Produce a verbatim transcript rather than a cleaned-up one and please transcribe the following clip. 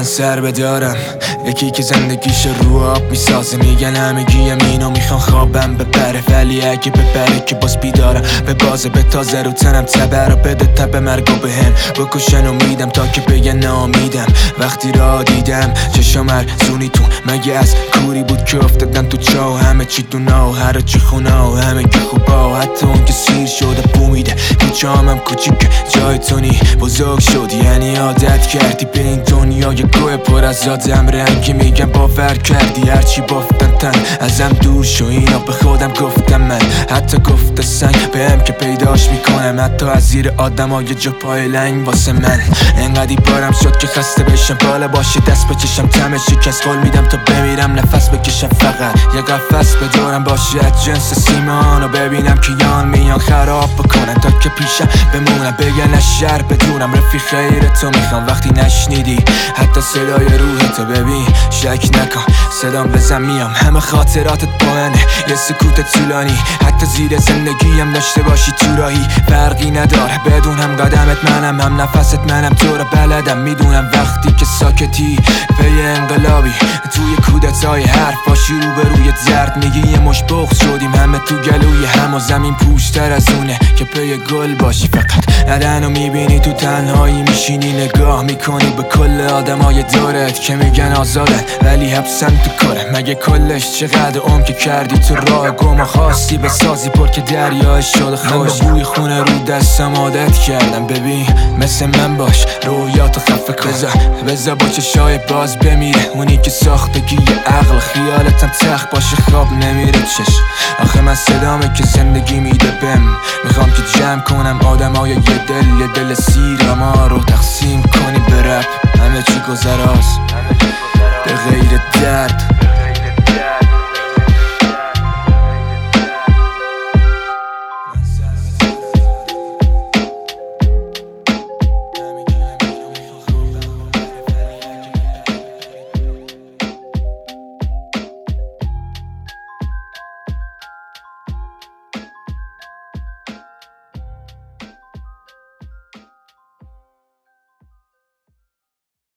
من سر بدارم، یکی که زندگیش رو آب میسازه. میگن همگیم اینو میخوان خوابم ببره، ولی اگه ببره که باز بیدارم. به بازه به تازه رو تنم تبر رو بده تب مرگو به هم بکشن امیدم تا که بگن نامیدم. وقتی را دیدم چشم ارزونی تو مگه از کوری بود که افتادم تو چاو. همه چی دونا و هر چی خونا و همه که خوبا، حتی اون که سیر شده بو میده. کوچامم کوچیک جای تونی بزرگ شد، یعنی عادت کردی به این دنیا یه گوه پر از آدم رنگی. میگم باور کردی هرچی بافتن تن ازم دور شو، اینا به خودم گفتم من. حتی گفت سنگ بهم که پیداش میکنم، حتی از زیر آدم ها یه جا پای لنگ واسه من. انقدی بارم شد که خسته بشم، بالا باشه دست بچشم تمه شکست. قول میدم تا بمیرم نفس بکشم، فقط یه قفس بدورم باشه از جنس سیمان و ببینم که یان میان خراب بکنن تا که پیشم بمونم. بگن از شر بدونم رفیق خیر تو میخوام وقتی نشنیدی حتی صدای روح تو. ببین شک نکن صدام بزن میام، همه خاطراتت با منه. یه سکوت طولانی حتی زیر زندگیم داشته باشی تو راهی، فرقی نداره بدونم قدمت منم، هم نفست منم. تو رو بلدم میدونم وقتی که ساکتی پی انقلابی توی کودتای حرف باشی روبروی درد. میگی یه مش بغض شدیم همه تو گلوی هم و زمین پوشتر از اونه که پی گل باشی. فقط ندن و میبینی تو تنهایی میشینی نگاه میکنی به کل آدمای دورت که میگن آزادن ولی حبسن تو کاره. مگه کلش چقدر عمر که کردی تو راه گم و خواستی به سازی پر که دریای شده خوش. من بوی خونه رو دستم عادت کردم، ببین مثل من باش رویاتو خفه کن. بذار بذار با چشای باز بمیره اونی که ساختگی عقل، خیالتم تخت باشه خواب نمیره چش. آخه من صدامه که زندگی میده بهم، میخوام که جمع کنم آدمای یه دل یه دل سیر ما رو تقسیم کنی به رپ. همه چی گذراست به غیر